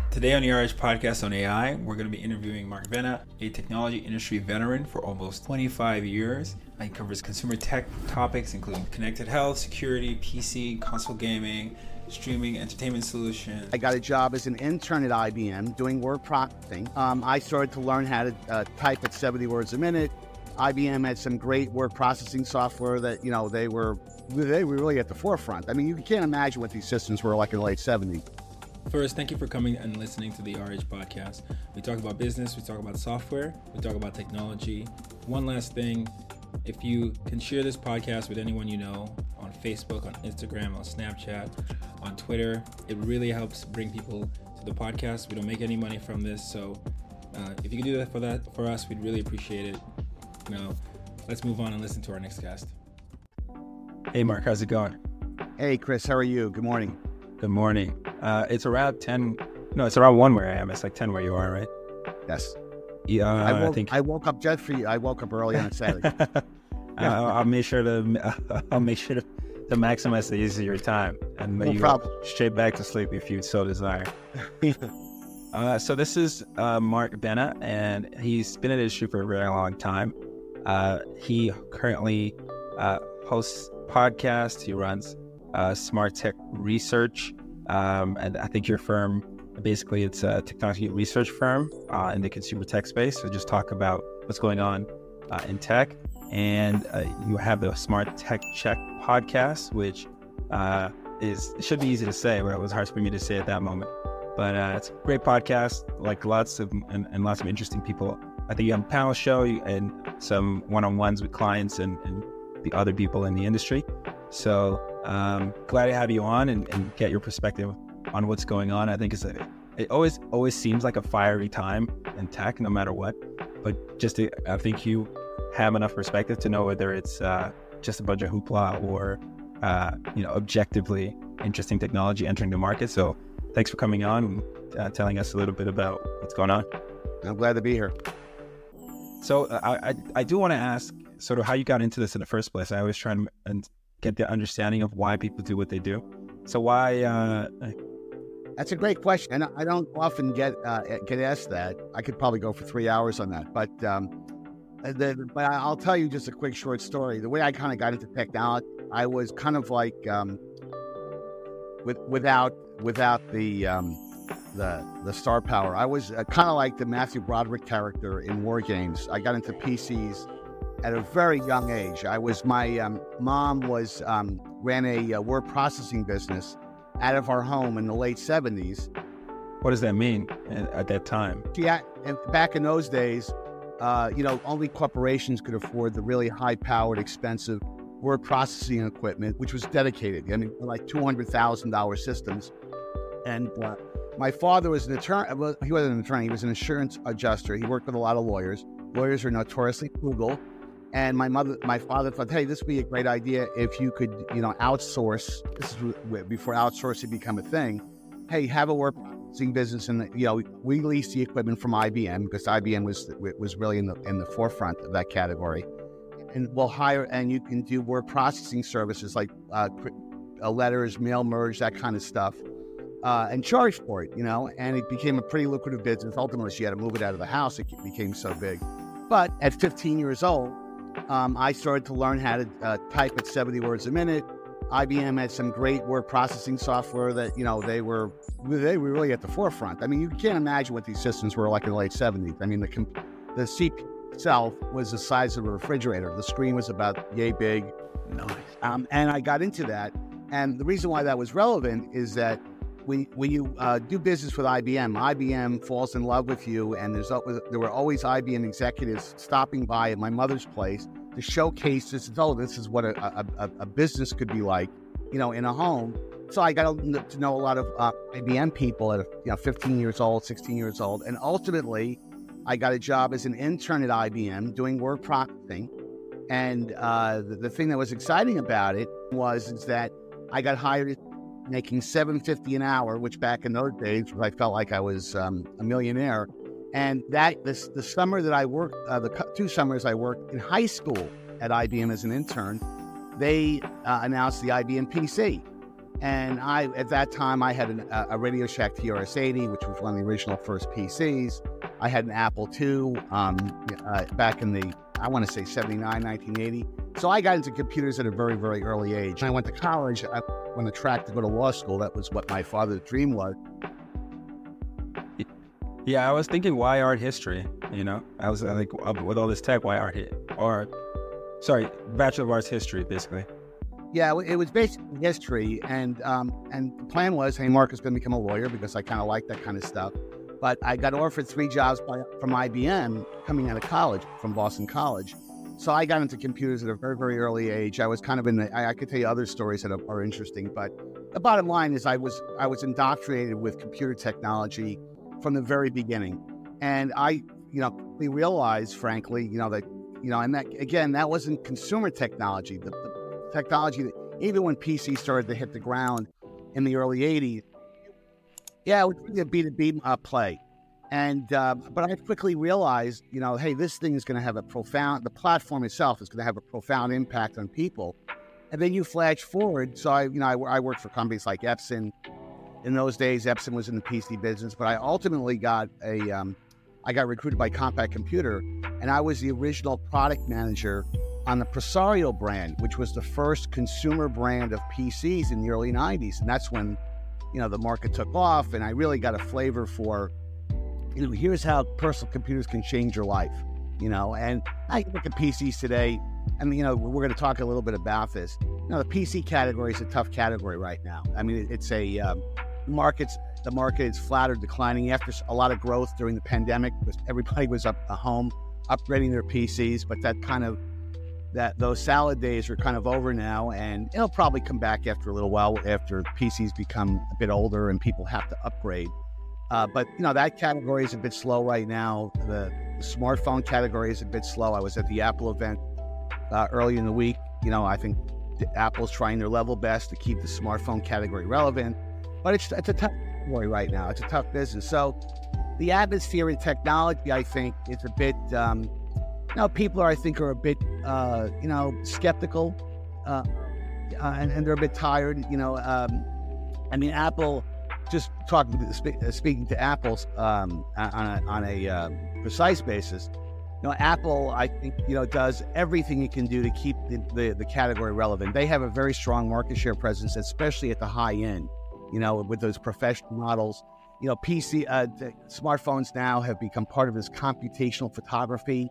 Today on the RH Podcast on AI, we're going to be interviewing Mark Venna, a technology industry veteran for almost 25 years. He covers consumer tech topics including connected health, security, PC, console gaming, streaming, entertainment solutions. I got a job as an intern at IBM doing word processing. I started to learn how to type at 70 words a minute. IBM had some great word processing software that, they were really at the forefront. I mean, you can't imagine what these systems were like in the late 70s. First, thank you for coming and listening to the RH Podcast. We talk about business, we talk about software, we talk about technology. One last thing, if you can share this podcast with anyone you know on Facebook, on Instagram, on Snapchat, on Twitter, it really helps bring people to the podcast. We don't make any money from this, so if you can do that for us, we'd really appreciate it. Now, let's move on and listen to our next guest. Hey, Mark, how's it going? Hey, Chris, how are you? Good morning. Good morning. It's around 10. No, it's around 1 where I am. It's like 10 where you are, right? Yes. Yeah, I woke up just for you. I woke up early on a Saturday. I'll make sure to maximize the use of your time and let you go straight back to sleep if you so desire. So this is Mark Venna, and he's been in the industry for a very long time. He currently hosts podcasts. He runs Smart Tech Research, and I think your firm, basically it's a technology research firm in the consumer tech space. So just talk about what's going on in tech. And you have the Smart Tech Check podcast, which it should be easy to say, but it was hard for me to say at that moment. But it's a great podcast, like lots of interesting people. I think you have a panel show and some one-on-ones with clients and the other people in the industry. So glad to have you on and get your perspective on what's going on. I think it always seems like a fiery time in tech, no matter what. But I think you have enough perspective to know whether it's just a bunch of hoopla or objectively interesting technology entering the market. So thanks for coming on and telling us a little bit about what's going on. I'm glad to be here. So I do want to ask sort of how you got into this in the first place. I always try and get the understanding of why people do what they do. So why? That's a great question, and I don't often get asked that. I could probably go for 3 hours on that, but I'll tell you just a quick short story. The way I kind of got into technology, I was kind of like without the star power. I was kind of like the Matthew Broderick character in War Games. I got into PCs at a very young age. My mom ran a word processing business out of our home in the late 70s. What does that mean at that time? Yeah, and back in those days, only corporations could afford the really high-powered, expensive word processing equipment, which was dedicated. I mean, like $200,000 systems. And my father was an attorney. Well, he wasn't an attorney. He was an insurance adjuster. He worked with a lot of lawyers. Lawyers are notoriously frugal. And my father thought, hey, this would be a great idea if you could, outsource. This is before outsourcing became a thing. Hey, have a word processing business, and we leased the equipment from IBM because IBM was really in the forefront of that category. And we'll hire, and you can do word processing services like letters, mail merge, that kind of stuff, and charge for it. And it became a pretty lucrative business. Ultimately, she had to move it out of the house. It became so big. But at 15 years old, I started to learn how to type at 70 words a minute. IBM had some great word processing software that, they were really at the forefront. I mean, you can't imagine what these systems were like in the late 70s. I mean, the CPU itself was the size of a refrigerator. The screen was about yay big. Nice. And I got into that. And the reason why that was relevant is that when you do business with IBM falls in love with you, and there were always IBM executives stopping by at my mother's place to showcase this. This is what a business could be like, in a home. So I got to know a lot of IBM people at 15 years old, 16 years old, and ultimately I got a job as an intern at IBM doing word processing. And the thing that was exciting about it is that I got hired making $7.50 an hour, which back in those days, I felt like I was a millionaire. And the summer that I worked, the 2 summers I worked in high school at IBM as an intern, they announced the IBM PC. And at that time, I had a Radio Shack TRS-80, which was one of the original first PCs. I had an Apple II back in the, I want to say 79, 1980. So I got into computers at a very, very early age. When I went to college, I went on the track to go to law school. That was what my father's dream was. Yeah, I was thinking, why art history? You know, I was like, with all this tech, why Bachelor of Arts history, basically. Yeah, it was basically history, and the plan was, hey, Mark is going to become a lawyer because I kind of like that kind of stuff. But I got offered 3 jobs from IBM coming out of college, from Boston College. So I got into computers at a very, very early age. I was kind of I could tell you other stories that are interesting, but the bottom line is I was indoctrinated with computer technology from the very beginning. And we realized, frankly, that, and that, again, that wasn't consumer technology. The technology that, even when PC started to hit the ground in the early 80s, yeah, it was really a B2B play. And, but I quickly realized, hey, this thing is going to have the platform itself is going to have a profound impact on people. And then you flash forward. So I worked for companies like Epson. In those days, Epson was in the PC business, but I ultimately got I got recruited by Compaq Computer, and I was the original product manager on the Presario brand, which was the first consumer brand of PCs in the early 90s. And that's when, the market took off, and I really got a flavor for, here's how personal computers can change your life, and I look at PCs today, and, we're going to talk a little bit about this. The PC category is a tough category right now. I mean, it's the market is flat or declining after a lot of growth during the pandemic because everybody was at home upgrading their PCs, but those salad days are kind of over now, and it'll probably come back after a little while after PCs become a bit older and people have to upgrade. But that category is a bit slow right now. The smartphone category is a bit slow. I was at the Apple event early in the week. I think Apple's trying their level best to keep the smartphone category relevant, but it's a tough category right now. It's a tough business. So the atmosphere in technology, I think, is a bit, people are a bit, skeptical, and they're a bit tired. Apple, just speaking to Apple on a precise basis, Apple, I think, does everything it can do to keep the category relevant. They have a very strong market share presence, especially at the high end, with those professional models. Smartphones now have become part of this computational photography.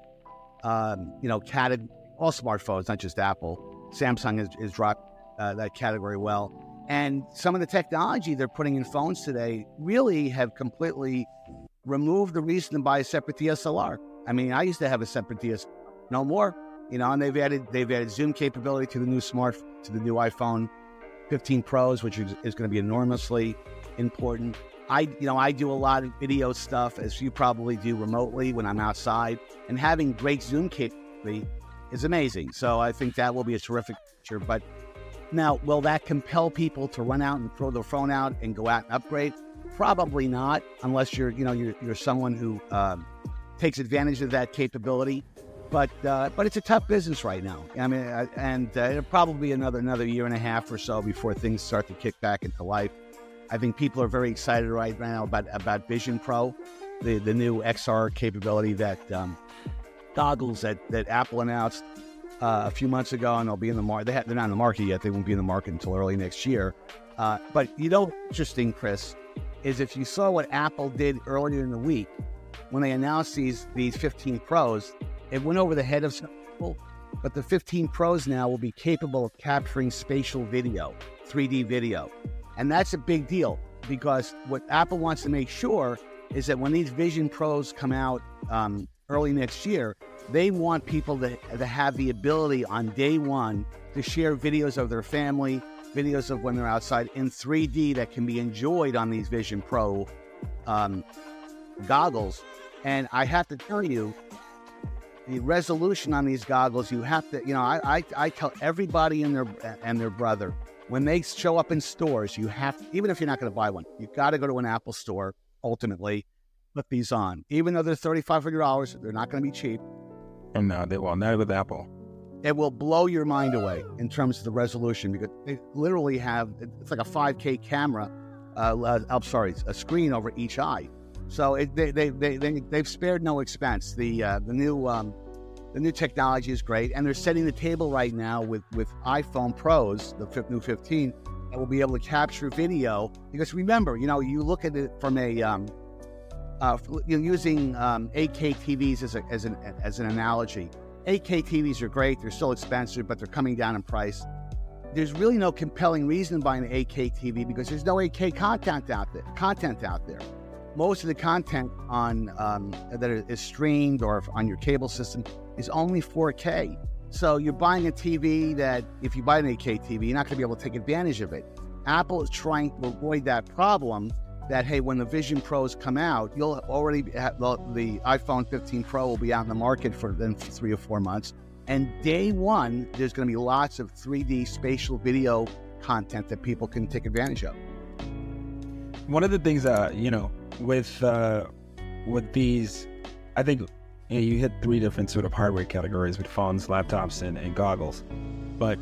All smartphones, not just Apple. Samsung has dropped that category well. And some of the technology they're putting in phones today really have completely removed the reason to buy a separate DSLR. I mean, I used to have a separate DSLR, no more. And they've added zoom capability to the new iPhone 15 Pros, which is going to be enormously important. I do a lot of video stuff, as you probably do, remotely when I'm outside, and having great zoom capability is amazing. So I think that will be a terrific feature. But now, will that compel people to run out and throw their phone out and go out and upgrade? Probably not, unless you're someone who takes advantage of that capability. But it's a tough business right now. I mean, it'll probably be another year and a half or so before things start to kick back into life. I think people are very excited right now about Vision Pro, the new XR capability goggles that Apple announced a few months ago, and they'll be in the market. They're not in the market yet. They won't be in the market until early next year. But interesting, Chris, is if you saw what Apple did earlier in the week when they announced these 15 Pros, it went over the head of some people. But the 15 Pros now will be capable of capturing spatial video, 3D video. And that's a big deal, because what Apple wants to make sure is that when these Vision Pros come out early next year, they want people to have the ability on day one to share videos of their family, videos of when they're outside in 3D that can be enjoyed on these Vision Pro goggles. And I have to tell you, the resolution on these goggles, you have to, I tell everybody and their brother, when they show up in stores, you have to, even if you're not going to buy one, you've got to go to an Apple store, ultimately, put these on. Even though they're $3,500, they're not going to be cheap. And no, they will not with Apple. It will blow your mind away in terms of the resolution, because they literally have, it's like a 5K camera, a screen over each eye. So they've spared no expense. The new technology is great, and they're setting the table right now with iPhone Pros, the new 15, that will be able to capture video. Because remember, you look at it from a using 8K TVs as an analogy. 8K TVs are great; they're still expensive, but they're coming down in price. There's really no compelling reason to buy an 8K TV because there's no 8K content out there. Most of the content on that is streamed or on your cable system is only 4K. So you're buying a TV that, if you buy an 8K TV, you're not going to be able to take advantage of it. Apple is trying to avoid that problem. That, hey, when the Vision Pros come out, you'll already have the iPhone 15 Pro will be out in the market for 3 or 4 months. And day one, there's going to be lots of 3D spatial video content that people can take advantage of. One of the things, with these, I think you hit 3 different sort of hardware categories with phones, laptops, and goggles. But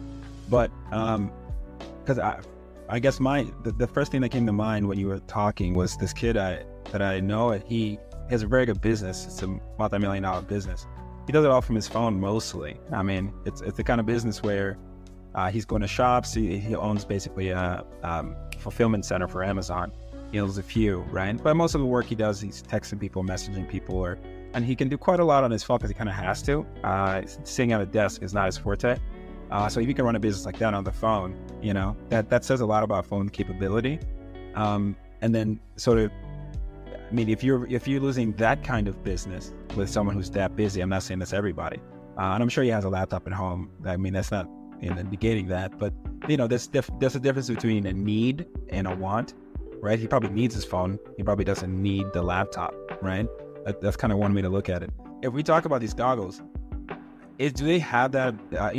because I guess the first thing that came to mind when you were talking was this kid that I know. He has a very good business. It's a multi-million-dollar business. He does it all from his phone mostly. I mean, it's the kind of business where he's going to shops. He owns basically a fulfillment center for Amazon. He owns a few, right? But most of the work he does, he's texting people, messaging people, and he can do quite a lot on his phone because he kind of has to. Sitting at a desk is not his forte. So if you can run a business like that on the phone, that says a lot about phone capability. And then sort of, I mean, if you're losing that kind of business with someone who's that busy, I'm not saying that's everybody, and I'm sure he has a laptop at home. I mean, that's not negating that, but there's a difference between a need and a want, right? He probably needs his phone. He probably doesn't need the laptop, right? That's kind of one way to look at it. If we talk about these goggles, do they have that?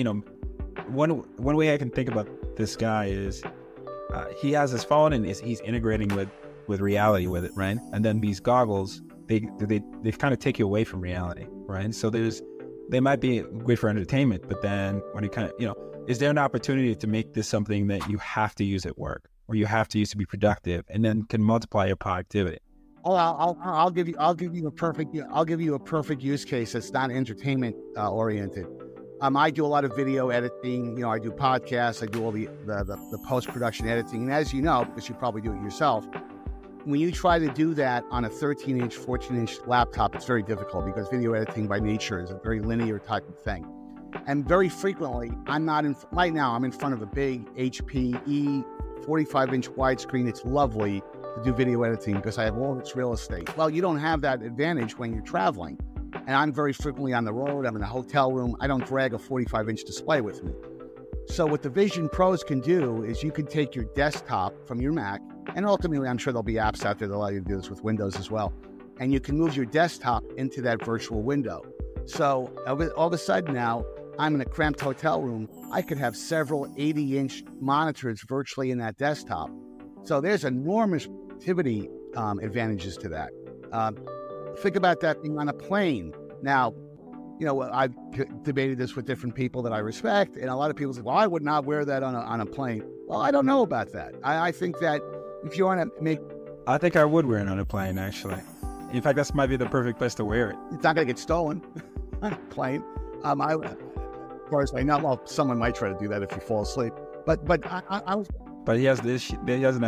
One way I can think about this guy is he has his phone and he's integrating with reality with it, right? And then these goggles, they kind of take you away from reality, right? So they might be great for entertainment, but then when you kind of, is there an opportunity to make this something that you have to use at work, or you have to use to be productive, and then can multiply your productivity? Oh, I'll give you a perfect use case that's not entertainment oriented. I do a lot of video editing. I do podcasts. I do all the post-production editing. And as you know, because you probably do it yourself, when you try to do that on a 13-inch, 14-inch laptop, it's very difficult because video editing by nature is a very linear type of thing. And very frequently, right now, I'm in front of a big HP 45-inch widescreen. It's lovely to do video editing because I have all this real estate. Well, you don't have that advantage when you're traveling. And I'm very frequently on the road. I'm in a hotel room. I don't drag a 45-inch display with me. So what the Vision Pros can do is you can take your desktop from your Mac, and ultimately I'm sure there'll be apps out there that allow you to do this with Windows as well, and you can move your desktop into that virtual window. So all of a sudden now, I'm in a cramped hotel room. I could have several 80-inch monitors virtually in that desktop. So there's enormous productivity advantages to that. Think about that being on a plane. Now, I've debated this with different people that I respect, and a lot of people say, well, I would not wear that on a plane. Well, I don't know about that. I think that if you want to make... I think I would wear it on a plane, actually. In fact, that might be the perfect place to wear it. It's not going to get stolen on a plane. Of course, I know, well, someone might try to do that if you fall asleep. But I was... But he doesn't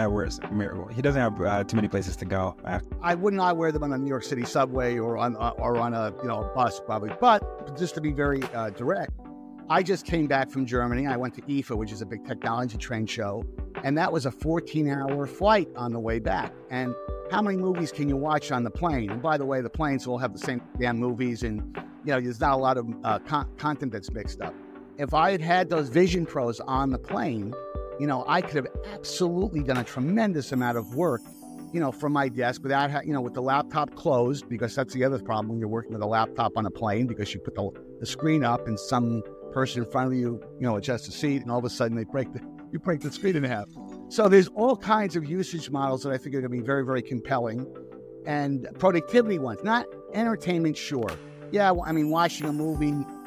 have too many places to go. I would not wear them on a New York City subway or on a bus probably. But just to be very direct, I just came back from Germany. I went to IFA, which is a big technology trade show, and that was a 14-hour flight on the way back. And how many movies can you watch on the plane? And by the way, the planes all have the same damn movies, and there's not a lot of content that's mixed up. If I had those Vision Pros on the plane, I could have absolutely done a tremendous amount of work, from my desk without, with the laptop closed, because that's the other problem when you're working with a laptop on a plane, because you put the screen up and some person in front of you, adjusts the seat, and all of a sudden you break the screen in half. So there's all kinds of usage models that I think are going to be very, very compelling, and productivity ones, not entertainment, sure. Yeah, watching a movie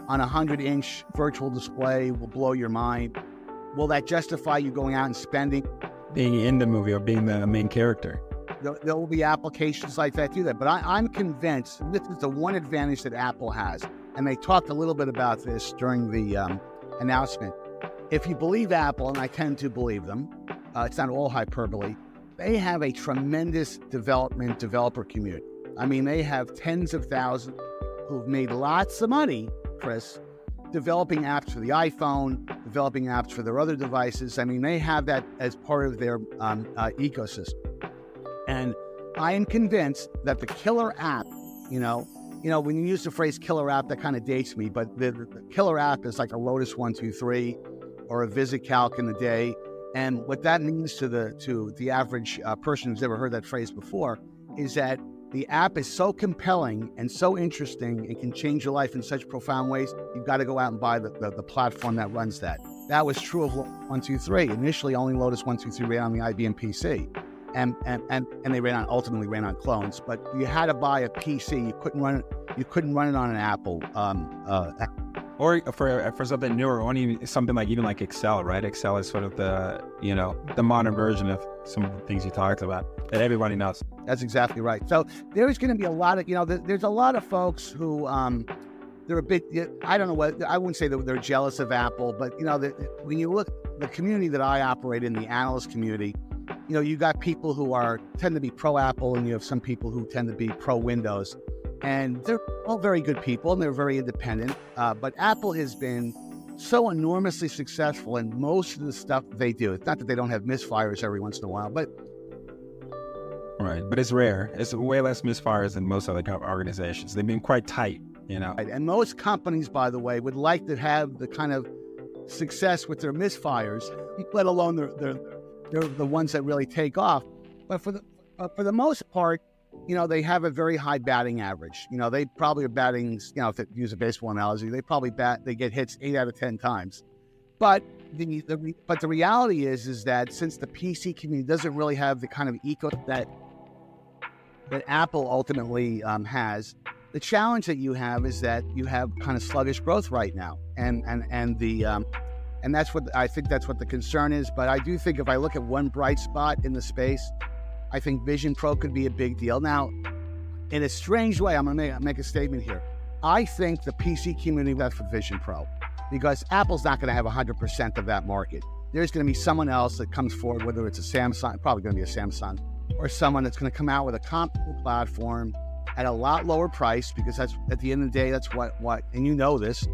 on a 100-inch virtual display will blow your mind. Will that justify you going out and spending? Being in the movie or being the main character. There will be applications like that do that. But I'm convinced this is the one advantage that Apple has. And they talked a little bit about this during the announcement. If you believe Apple, and I tend to believe them, it's not all hyperbole, they have a tremendous developer community. I mean, they have tens of thousands who've made lots of money, Chris, developing apps for the iPhone, developing apps for their other devices. I mean, they have that as part of their ecosystem. And I am convinced that the killer app, you know, when you use the phrase killer app, that kind of dates me, but the killer app is like a Lotus 1-2-3 or a VisitCalc in the day. And what that means to the average person who's never heard that phrase before is that the app is so compelling and so interesting, it can change your life in such profound ways, you've got to go out and buy the platform that runs that. That was true of 1-2-3. Initially, only Lotus 1-2-3 ran on the IBM PC. And they ultimately ran on clones, but you had to buy a PC. You couldn't run it on an Apple. Or for something newer, or even something like Excel, right? Excel is sort of the modern version of some of the things you talked about that everybody knows. That's exactly right. So there's going to be a lot of, there's a lot of folks who they're a bit, I don't know what, I wouldn't say that they're jealous of Apple, but when you look, the community that I operate in, the analyst community, you got people who tend to be pro-Apple, and you have some people who tend to be pro-Windows. And they're all very good people, and they're very independent. But Apple has been so enormously successful in most of the stuff they do. It's not that they don't have misfires every once in a while, but... Right, but it's rare. It's way less misfires than most other organizations. They've been quite tight, Right. And most companies, by the way, would like to have the kind of success with their misfires, let alone they're the ones that really take off. But for the most part, they have a very high batting average. They probably are batting, if they use a baseball analogy, they get hits 8 out of 10 times. But the reality is that since the PC community doesn't really have the kind of eco that Apple ultimately has, the challenge that you have is that you have kind of sluggish growth right now, and that's what I think. That's what the concern is. But I do think if I look at one bright spot in the space, I think Vision Pro could be a big deal. Now, in a strange way, I'm going to make a statement here. I think the PC community left for Vision Pro because Apple's not going to have 100% of that market. There's going to be someone else that comes forward, whether it's a Samsung, probably going to be a Samsung, or someone that's going to come out with a comparable platform at a lot lower price, because that's, at the end of the day, that's what, and this.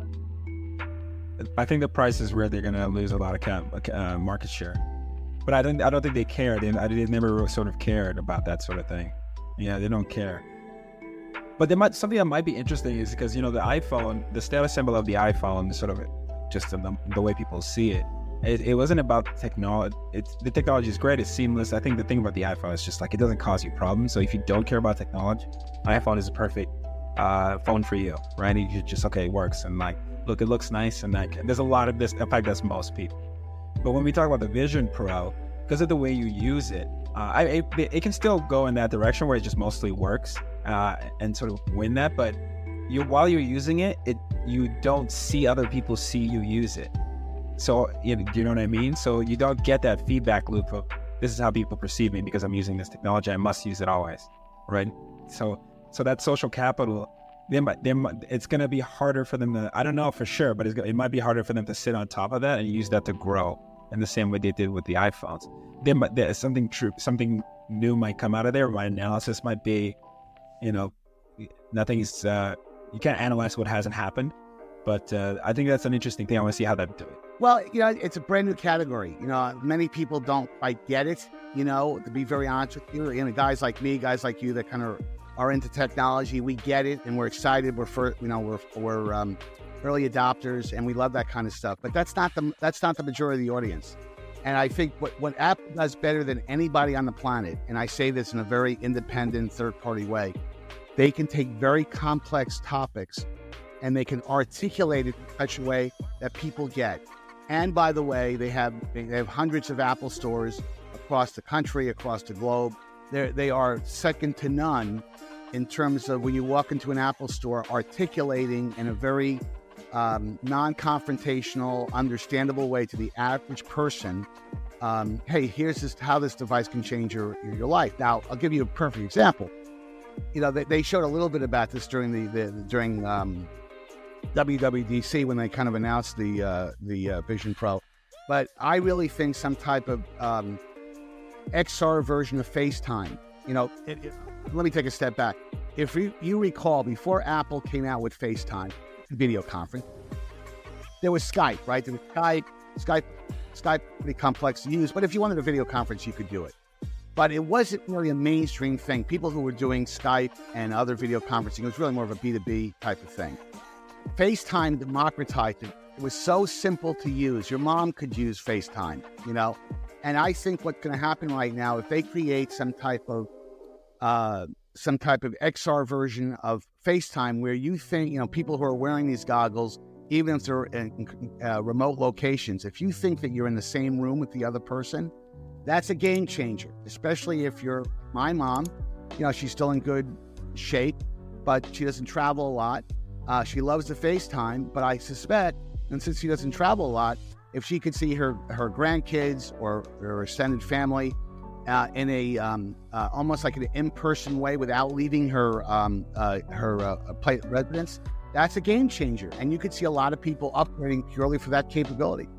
I think the price is where they're going to lose a lot of market share. But I don't think they care. They never sort of cared about that sort of thing. Yeah, they don't care. But something that might be interesting is because, the iPhone, the status symbol of the iPhone, sort of just the way people see it. It wasn't about technology. The technology is great. It's seamless. I think the thing about the iPhone is just it doesn't cause you problems. So if you don't care about technology, iPhone is a perfect phone for you, right? You just, it works. And look, it looks nice. And there's a lot of this. In fact, that's most people. But when we talk about the Vision Pro, because of the way you use it, it can still go in that direction where it just mostly works and sort of win that. But while you're using it, you don't see other people see you use it. So, do you know what I mean? So you don't get that feedback loop of, this is how people perceive me because I'm using this technology. I must use it always, right? So that social capital, it's going to be harder for them to, I don't know for sure, but it might be harder for them to sit on top of that and use that to grow in the same way they did with the iPhones. There's something new might come out of there. My analysis might be, nothing's, you can't analyze what hasn't happened. But I think that's an interesting thing. I want to see how they do it. Well, it's a brand new category. Many people don't quite get it, to be very honest with you. Guys like me, guys like you that kind of are into technology, we get it and we're excited. We're early adopters and we love that kind of stuff. But that's not the majority of the audience. And I think what Apple does better than anybody on the planet, and I say this in a very independent, third-party way, they can take very complex topics and they can articulate it in such a way that people get. And by the way, they have hundreds of Apple stores across the country, across the globe. They are second to none in terms of when you walk into an Apple store, articulating in a very non-confrontational, understandable way to the average person. Hey, here's how this device can change your life. Now, I'll give you a perfect example. You know, they showed a little bit about this during during WWDC when they kind of announced the Vision Pro. But I really think some type of XR version of FaceTime. You know, let me take a step back. If you recall, before Apple came out with FaceTime video conference, there was Skype, right? There was Skype, pretty complex to use, but if you wanted a video conference, you could do it. But it wasn't really a mainstream thing. People who were doing Skype and other video conferencing, it was really more of a B2B type of thing. FaceTime democratized it. It was so simple to use. Your mom could use FaceTime, you know? And I think what's going to happen right now, if they create some type of XR version of FaceTime where you think, you know, people who are wearing these goggles, even if they're in remote locations, if you think that you're in the same room with the other person, that's a game changer, especially if you're my mom. You know, she's still in good shape, but she doesn't travel a lot. She loves the FaceTime, but I suspect, and since she doesn't travel a lot, if she could see her grandkids or her extended family in a almost like an in-person way without leaving her residence, that's a game changer. And you could see a lot of people upgrading purely for that capability.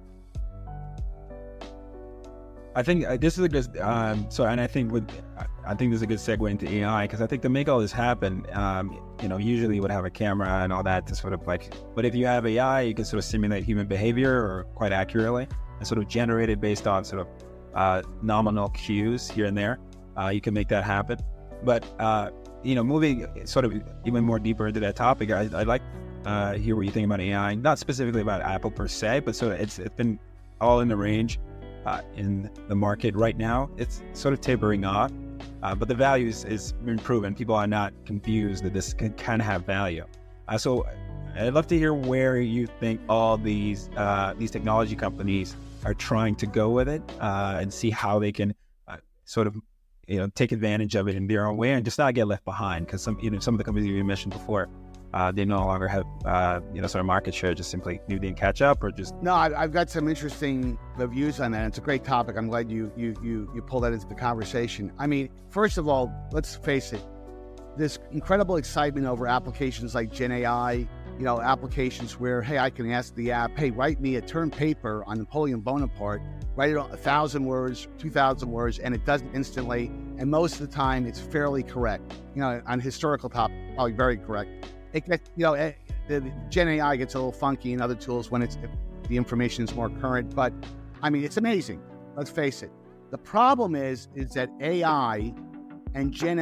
I think this is a good. And I think this is a good segue into AI, because I think to make all this happen, you know, usually you would have a camera and all that to sort of like. But if you have AI, you can sort of simulate human behavior or quite accurately and sort of generate it based on sort of nominal cues here and there. You can make that happen. But you know, moving sort of even more deeper into that topic, I'd like hear what you think about AI. Not specifically about Apple per se, but sort of it's been all in the range. In the market right now, it's sort of tapering off, but the value is been proven. People are not confused that this can kind of have value. So I'd love to hear where you think all these technology companies are trying to go with it, and see how they can sort of, you know, take advantage of it in their own way and just not get left behind. Because some of the companies you mentioned before, they no longer have, sort of market share, just simply needing to catch up or just... No, I've got some interesting views on that. It's a great topic. I'm glad you pulled that into the conversation. I mean, first of all, let's face it, this incredible excitement over applications like Gen AI, you know, applications where, hey, I can ask the app, hey, write me a term paper on Napoleon Bonaparte, write it on 1,000 words, 2,000 words, and it does it instantly. And most of the time, it's fairly correct. You know, on historical topics, probably very correct. It gets, you know, the Gen AI gets a little funky in other tools when if the information is more current. But I mean, it's amazing. Let's face it. The problem is that AI and Gen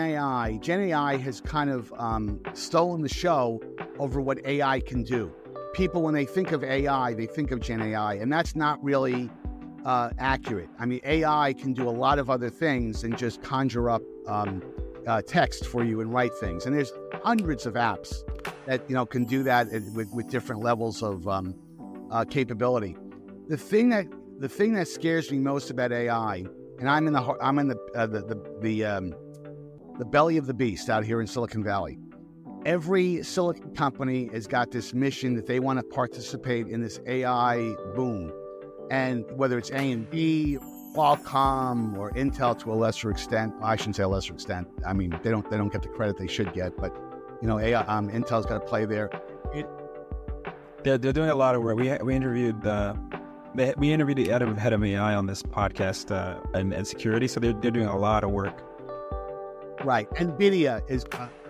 AI has kind of stolen the show over what AI can do. People, when they think of AI, they think of Gen AI, and that's not really accurate. I mean, AI can do a lot of other things than just conjure up text for you and write things. And there's hundreds of apps that, you know, can do that with different levels of capability. The thing that scares me most about AI, and I'm in the belly of the beast out here in Silicon Valley. Every silicon company has got this mission that they want to participate in this AI boom, and whether it's AMD, Qualcomm, or Intel to a lesser extent. Well, I shouldn't say a lesser extent. I mean, they don't get the credit they should get, but you know, Intel's got to play there. They're doing a lot of work. We interviewed the head of AI on this podcast and security. So they're doing a lot of work. Right, NVIDIA is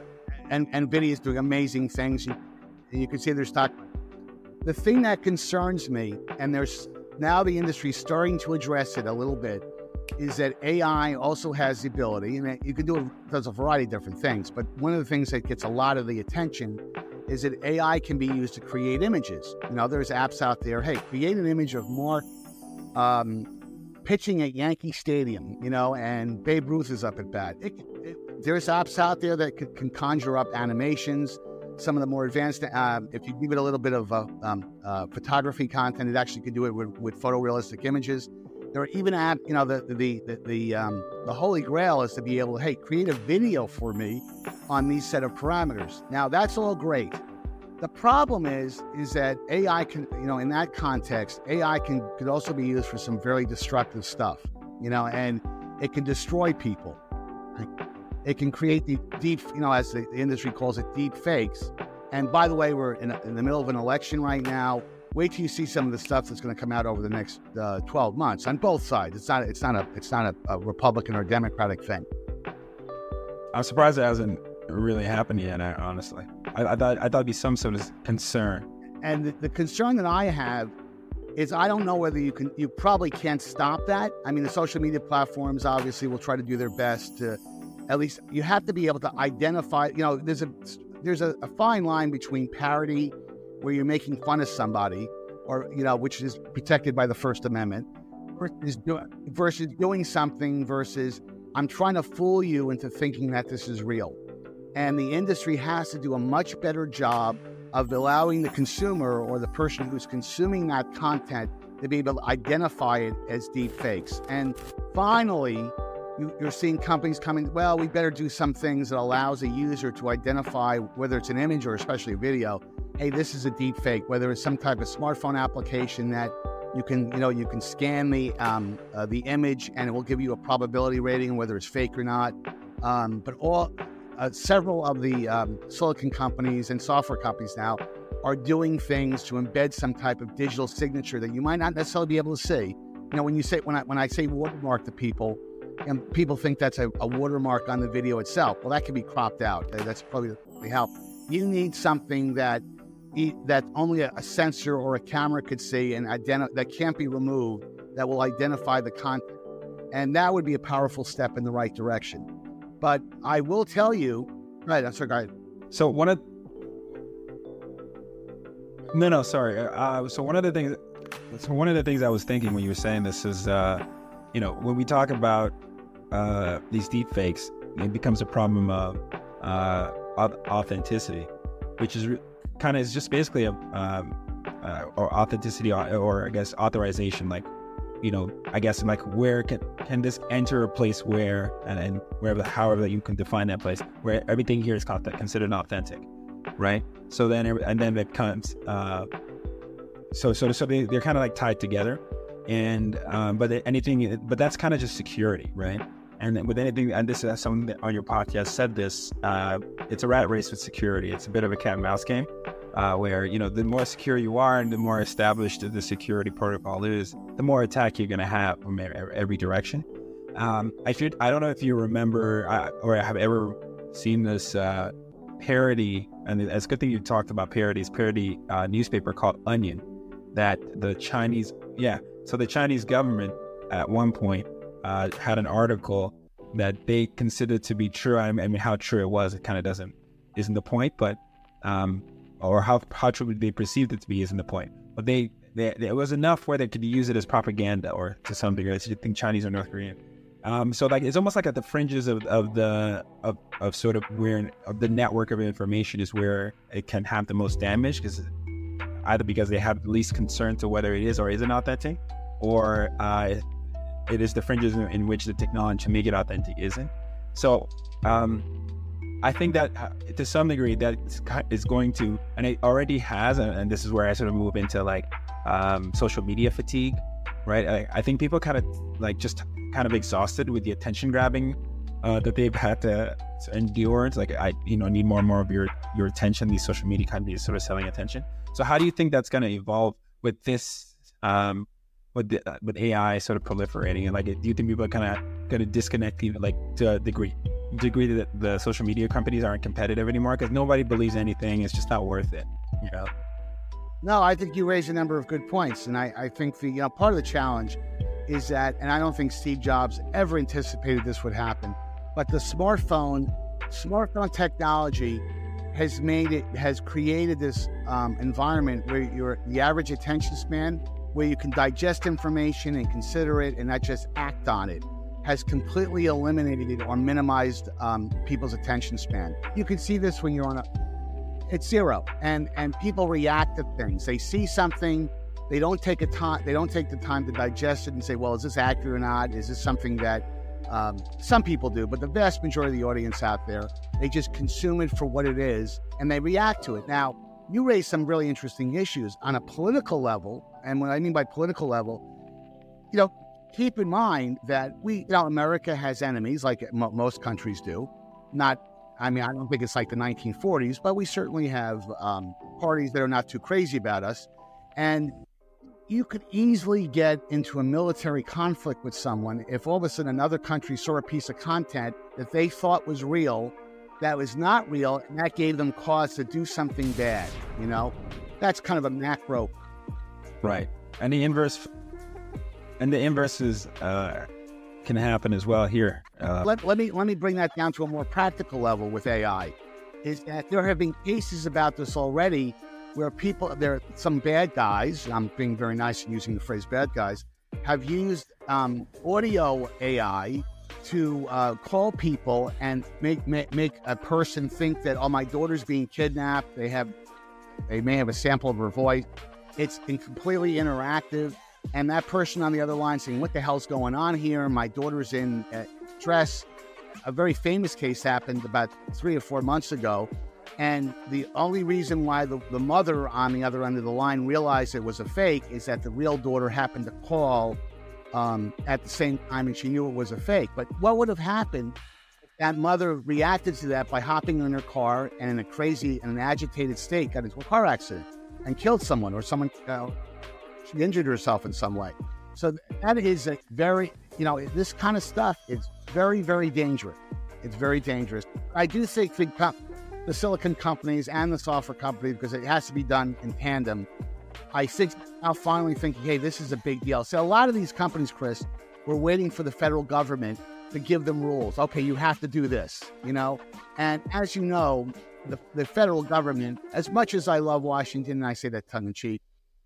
doing amazing things. You can see their stock. The thing that concerns me, and there's now the industry starting to address it a little bit, is that AI also has the ability, and you can do it, does a variety of different things, but one of the things that gets a lot of the attention is that AI can be used to create images. You know, there's apps out there, hey, create an image of Mark pitching at Yankee Stadium, you know, and Babe Ruth is up at bat. There's apps out there that can conjure up animations. Some of the more advanced, if you give it a little bit of photography content, it actually can do it with photorealistic images. There are even apps, you know, the holy grail is to be able to, hey, create a video for me on these set of parameters. Now, that's all great, The problem is that AI can, in that context, AI could also be used for some very destructive stuff, and it can destroy people. It can create the deep, as the industry calls it, deep fakes. And by the way, we're in the middle of an election right now. Wait till you see some of the stuff that's going to come out over the next 12 months on both sides. It's not a Republican or Democratic thing. I'm surprised it hasn't really happened yet. Honestly, I thought it'd be some sort of concern. And the concern that I have is I don't know whether you probably can't stop that. I mean, the social media platforms obviously will try to do their best to, at least you have to be able to identify. There's a fine line between parody, where you're making fun of somebody, or which is protected by the First Amendment, versus doing something versus I'm trying to fool you into thinking that this is real. And the industry has to do a much better job of allowing the consumer or the person who's consuming that content to be able to identify it as deep fakes. And finally, you're seeing companies coming, well, we better do some things that allows a user to identify whether it's an image or especially a video. Hey, this is a deep fake, whether it's some type of smartphone application that you can scan the image and it will give you a probability rating, whether it's fake or not. But several of the silicon companies and software companies now are doing things to embed some type of digital signature that you might not necessarily be able to see. When I say watermark to people, and people think that's a watermark on the video itself. Well, that can be cropped out. That's probably the help. You need something that only a sensor or a camera could see and that can't be removed, that will identify the content. And that would be a powerful step in the right direction. But I will tell you, right, I'm sorry, go ahead. So one of the things I was thinking when you were saying this is, when we talk about these deep fakes, it becomes a problem of authenticity, which is is just basically or authenticity or I guess authorization. Like, I guess like where can this enter a place where and wherever, however you can define that place, where everything here is considered authentic, right? So then it comes so they're kind of like tied together, and but that's kind of just security, right? And with anything, and this is someone on your podcast said this, it's a rat race with security. It's a bit of a cat and mouse game, where, the more secure you are and the more established the security protocol is, the more attack you're going to have from every direction. I don't know if you remember or have ever seen this parody, and it's a good thing you talked about parody newspaper called Onion, that the Chinese government at one point had an article that they considered to be true. I mean, how true it was, it kind of isn't the point, but or how true they perceived it to be isn't the point. But it was enough where they could use it as propaganda, or to some degree, I think Chinese or North Korean. So like it's almost like at the fringes of sort of where the network of information is where it can have the most damage, because they have the least concern to whether it is or isn't authentic, or it is the fringes in which the technology to make it authentic isn't. So I think that to some degree that is going to, and it already has, and this is where I sort of move into like social media fatigue, right? I think people kind of exhausted with the attention grabbing that they've had to endure. It's like, I need more and more of your attention. These social media companies sort of selling attention. So how do you think that's going to evolve with this, with AI sort of proliferating? And like, do you think people are kind of going to disconnect even like to a degree that the social media companies aren't competitive anymore because nobody believes anything? It's just not worth it, No, I think you raise a number of good points. And I think the part of the challenge is that, and I don't think Steve Jobs ever anticipated this would happen, but the smartphone technology has created this environment where the average attention span, where you can digest information and consider it and not just act on it, has completely eliminated or minimized people's attention span. You can see this when you're it's zero, and people react to things. They see something, they don't take the time to digest it and say, well, is this accurate or not? Is this something that some people do, but the vast majority of the audience out there, they just consume it for what it is and they react to it. Now, you raise some really interesting issues on a political level. And what I mean by political level, keep in mind that America has enemies like most countries do. I don't think it's like the 1940s, but we certainly have parties that are not too crazy about us. And you could easily get into a military conflict with someone if all of a sudden another country saw a piece of content that they thought was real, that was not real, and that gave them cause to do something bad. That's kind of a macro. Right. And the inverse is can happen as well here. Let me bring that down to a more practical level with AI. Is that there have been cases about this already where there are some bad guys, and I'm being very nice in using the phrase bad guys, have used audio AI to call people and make a person think that, my daughter's being kidnapped. They may have a sample of her voice. It's completely interactive. And that person on the other line saying, what the hell's going on here? My daughter's in stress. A very famous case happened about 3 or 4 months ago. And the only reason why the mother on the other end of the line realized it was a fake is that the real daughter happened to call at the same time, and she knew it was a fake. But what would have happened if that mother reacted to that by hopping in her car and in a crazy and an agitated state got into a car accident and killed someone, or someone she injured herself in some way? So that is a very, this kind of stuff is very, very dangerous. It's very dangerous. I do think the silicon companies and the software companies, because it has to be done in tandem, I think now finally thinking, hey, this is a big deal. So a lot of these companies, Chris, were waiting for the federal government to give them rules. Okay, you have to do this, And as you know, the federal government, as much as I love Washington, and I say that tongue in cheek,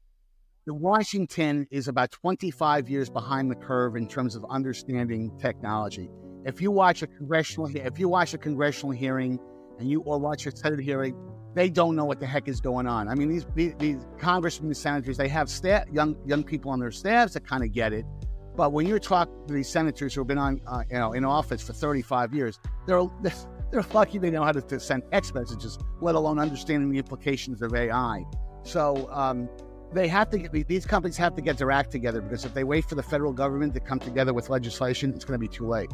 Washington is about 25 years behind the curve in terms of understanding technology. If you watch a congressional hearing or watch a Senate hearing, they don't know what the heck is going on. I mean, these congressmen and senators, they have young people on their staffs that kind of get it. But when you're talking to these senators who have been in office for 35 years, they're lucky they know how to send text messages, let alone understanding the implications of AI. So these companies have to get their act together, because if they wait for the federal government to come together with legislation, it's going to be too late.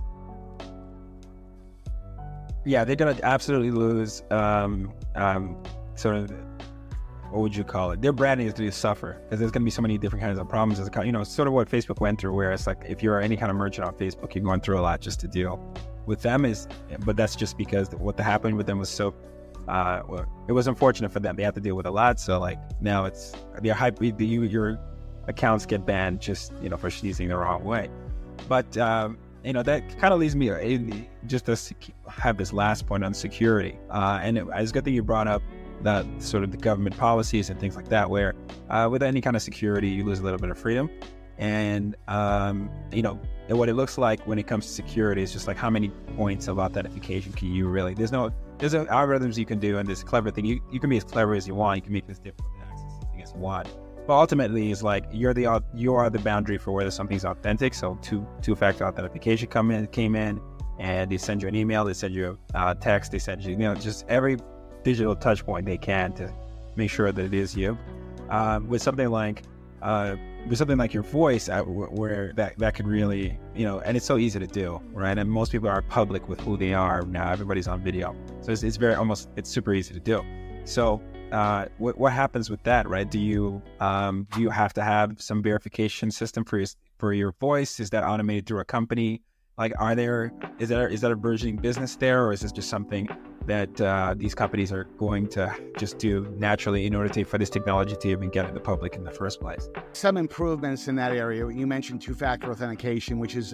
Yeah, they're going to absolutely lose sort of, what would you call it? Their branding is going to suffer, because there's going to be so many different kinds of problems. Sort of what Facebook went through, where it's like, if you're any kind of merchant on Facebook, you're going through a lot just to deal with them. But that's just because what happened with them was so, it was unfortunate for them. They have to deal with a lot. So now your accounts get banned just, for sneezing the wrong way. But, that kind of leads me just to have this last point on security. And it's good that you brought up that sort of the government policies and things like that, where with any kind of security, you lose a little bit of freedom. And, what it looks like when it comes to security is just like, how many points of authentication can you really, there's algorithms you can do, and this clever thing, you can be as clever as you want, you can make this difficult to access something as you want. But ultimately, it's like you are the boundary for whether something's authentic. So two-factor authentication came in, and they send you an email, they send you a text, they send you, just every digital touch point they can to make sure that it is you. With something like your voice, where that could really, and it's so easy to do, right? And most people are public with who they are now. Everybody's on video, so it's super easy to do. So what happens with that, right? Do you have to have some verification system for your voice? Is that automated through a company? Like, is that a burgeoning business there, or is this just something that these companies are going to just do naturally in order for this technology to even get in the public in the first place? Some improvements in that area. You mentioned two-factor authentication, which is,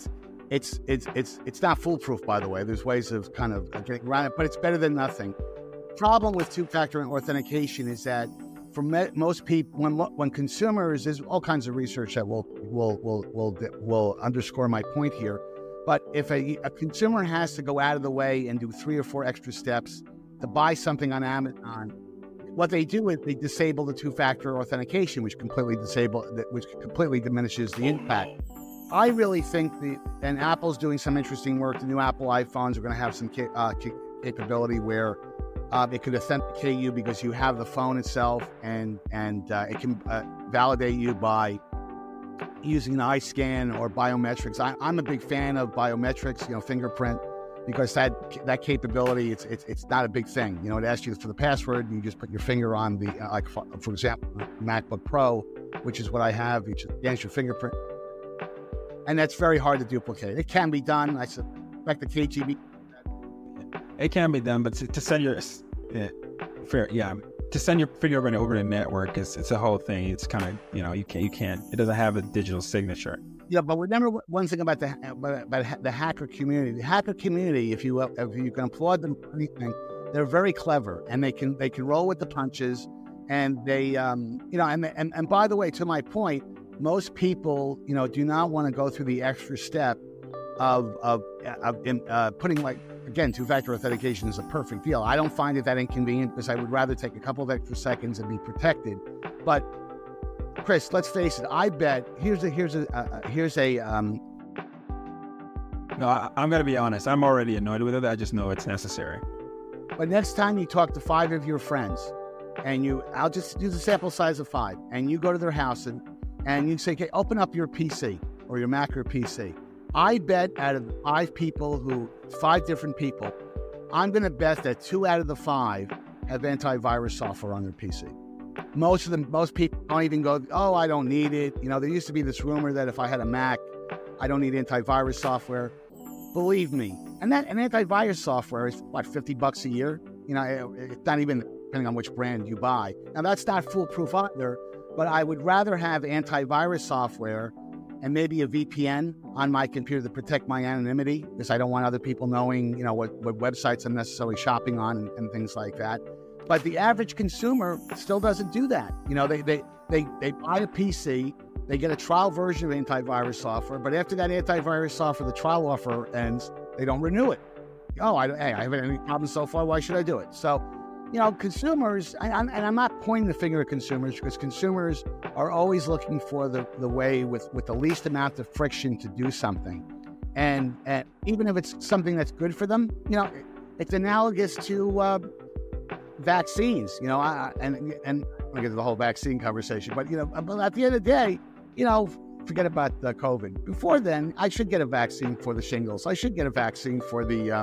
it's not foolproof, by the way. There's ways of kind of getting around it, but it's better than nothing. Problem with two-factor authentication is that for most people, when consumers, there's all kinds of research that will underscore my point here. But if a consumer has to go out of the way and do 3 or 4 extra steps to buy something on Amazon, what they do is they disable the two-factor authentication, which completely diminishes the impact. I really think and Apple's doing some interesting work. The new Apple iPhones are going to have some capability where It could authenticate you because you have the phone itself, and it can validate you by using an eye scan or biometrics. I'm a big fan of biometrics, fingerprint, because that capability, it's not a big thing. It asks you for the password, and you just put your finger on the, for example, MacBook Pro, which is what I have. You just scan your fingerprint, and that's very hard to duplicate. It can be done. I suspect the KGB. It can be done, but to send your to send your fingerprint over the network, it's a whole thing. It's kind of, you can't. It doesn't have a digital signature. Yeah, but remember one thing about the hacker community. The hacker community, if you can applaud them for anything, they're very clever, and they can roll with the punches, and they and by the way, to my point, most people do not want to go through the extra step of putting, like, again, two-factor authentication is a perfect deal. I don't find it that inconvenient because I would rather take a couple of extra seconds and be protected. But Chris, let's face it. I bet here's a. No, I'm gonna be honest. I'm already annoyed with it. I just know it's necessary. But next time you talk to 5 of your friends, and I'll just do the sample size of 5, and you go to their house and you say, "Okay, open up your PC or your Mac or PC." I bet out of 5 different people, I'm going to bet that 2 out of the 5 have antivirus software on their PC. Most people don't even go, "Oh, I don't need it." There used to be this rumor that if I had a Mac, I don't need antivirus software. Believe me. And antivirus software is, what, $50 a year? It's not even, depending on which brand you buy. Now, that's not foolproof either, but I would rather have antivirus software and maybe a VPN on my computer to protect my anonymity, because I don't want other people knowing, what websites I'm necessarily shopping on and things like that. But the average consumer still doesn't do that. They buy a PC, they get a trial version of antivirus software, but after that antivirus software, the trial offer ends, they don't renew it. I haven't had any problems so far, why should I do it? So, consumers, and I'm not pointing the finger at consumers, because consumers are always looking for the way with the least amount of friction to do something. And even if it's something that's good for them, it's analogous to vaccines, and I'm gonna get to the whole vaccine conversation, but at the end of the day, forget about the COVID. Before then, I should get a vaccine for the shingles. I should get a vaccine for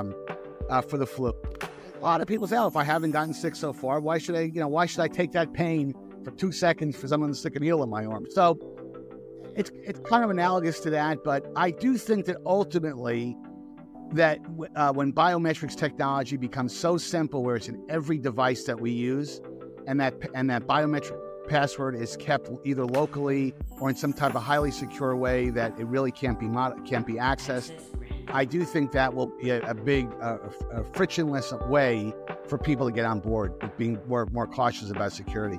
the flu. A lot of people say, "Oh, if I haven't gotten sick so far, why should I take that pain for 2 seconds for someone to stick a needle in my arm?" So it's kind of analogous to that, but I do think that ultimately that when biometrics technology becomes so simple, where it's in every device that we use, and that biometric password is kept either locally or in some type of highly secure way that it really can't be accessed, I do think that will be a big frictionless way for people to get on board with being more cautious about security.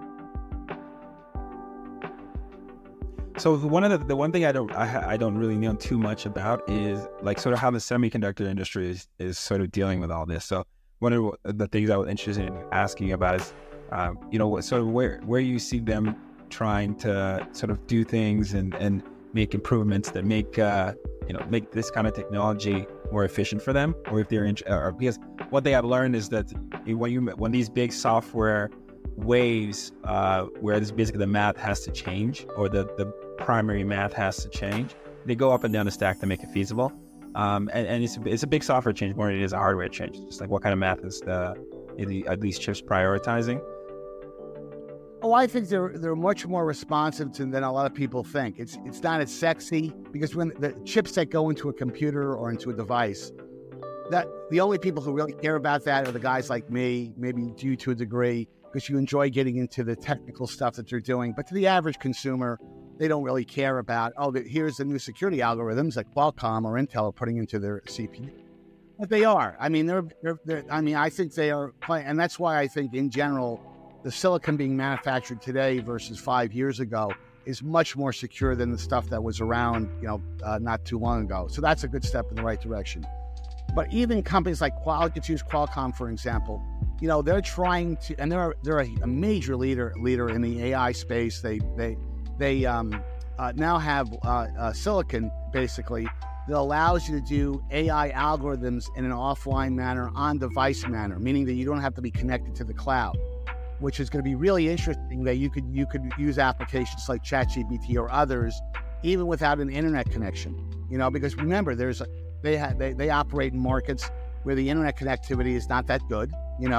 So the one thing I don't really know too much about is, like, sort of how the semiconductor industry is sort of dealing with all this. So one of the things I was interested in asking about is, sort of where you see them trying to sort of do things and make improvements that make this kind of technology more efficient for them, or if they're because what they have learned is that when these big software waves, where this basically the math has to change, or the primary math has to change, they go up and down the stack to make it feasible. And it's a big software change more than it is a hardware change. Just like, what kind of math is are these chips prioritizing? Oh, I think they're much more responsive than a lot of people think. It's not as sexy, because when the chips that go into a computer or into a device, that the only people who really care about that are the guys like me, maybe you to a degree, because you enjoy getting into the technical stuff that they're doing. But to the average consumer, they don't really care about, here's the new security algorithms that Qualcomm or Intel are putting into their CPU. But they are. I mean, I think they are, and that's why I think in general, the silicon being manufactured today versus 5 years ago is much more secure than the stuff that was around, not too long ago. So that's a good step in the right direction. But even companies like let's use Qualcomm for example. They're trying to, and they're a major leader in the AI space. They now have silicon basically that allows you to do AI algorithms in an offline manner, on-device manner, meaning that you don't have to be connected to the cloud, which is going to be really interesting, that you could use applications like ChatGPT or others even without an internet connection, because remember, they operate in markets where the internet connectivity is not that good, you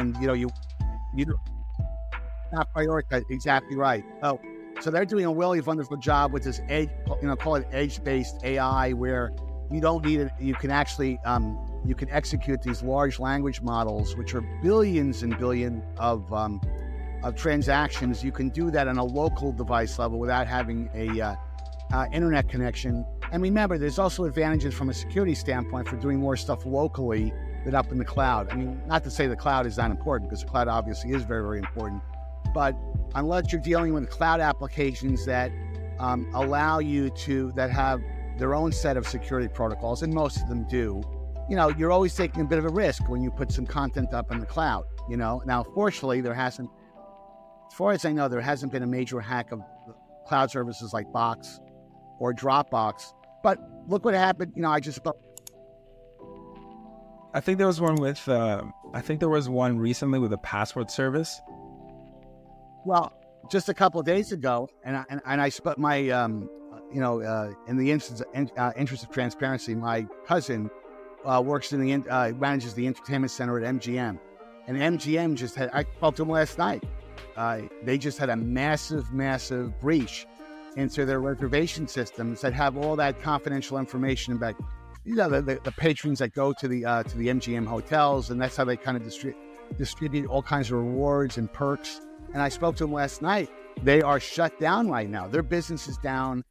not prioritize. Exactly right. So they're doing a really wonderful job with this edge, call it edge-based AI, where you don't need it. You can actually you can execute these large language models, which are billions and billions of transactions. You can do that on a local device level without having a internet connection. And remember, there's also advantages from a security standpoint for doing more stuff locally than up in the cloud. I mean, not to say the cloud is not important, because the cloud obviously is very, very important. But unless you're dealing with cloud applications that allow you that have their own set of security protocols, and most of them do, you're always taking a bit of a risk when you put some content up in the cloud. Now, fortunately, as far as I know, there hasn't been a major hack of cloud services like Box or Dropbox. But look what happened. I think there was one with. I think there was one recently with a password service. Well, just a couple of days ago, and I spent my, in the interest of transparency, my cousin works manages the entertainment center at MGM, and MGM I spoke to him last night. They just had a massive breach into their reservation systems that have all that confidential information about, the patrons that go to the MGM hotels, and that's how they kind of distribute all kinds of rewards and perks. And I spoke to them last night. They are shut down right now. Their business is down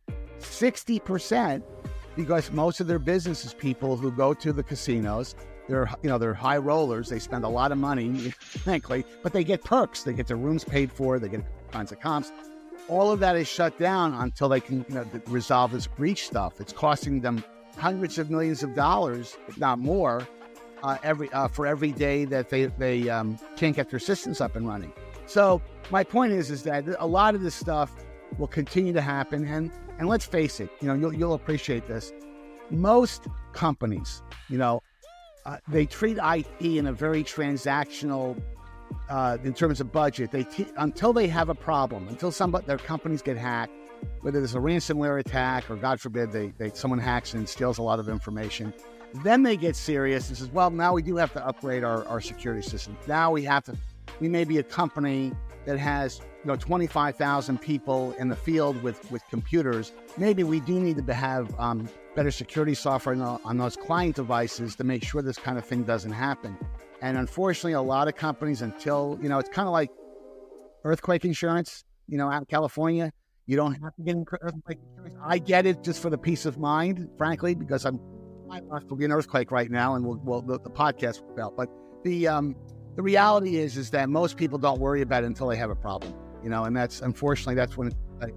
60% because most of their business is people who go to the casinos. They're high rollers. They spend a lot of money, frankly, but they get perks. They get their rooms paid for. They get kinds of comps. All of that is shut down until they can resolve this breach stuff. It's costing them hundreds of millions of dollars, if not more, for every day that they can't get their systems up and running. So my point is that a lot of this stuff will continue to happen, and let's face it, you'll appreciate this. Most companies, they treat IT in a very transactional, in terms of budget. Until they have a problem, until their companies get hacked, whether there's a ransomware attack or, God forbid, someone hacks and steals a lot of information, then they get serious and says, well, now we do have to upgrade our security system. Now we may be a company that has 25,000 people in the field with computers. Maybe we do need to have better security software on those client devices to make sure this kind of thing doesn't happen. And unfortunately, a lot of companies, until, it's kind of like earthquake insurance, out in California, you don't have to get earthquake insurance. I get it just for the peace of mind, frankly, because there'll be an earthquake right now, and the podcast will fail. But the reality is that most people don't worry about it until they have a problem, and that's when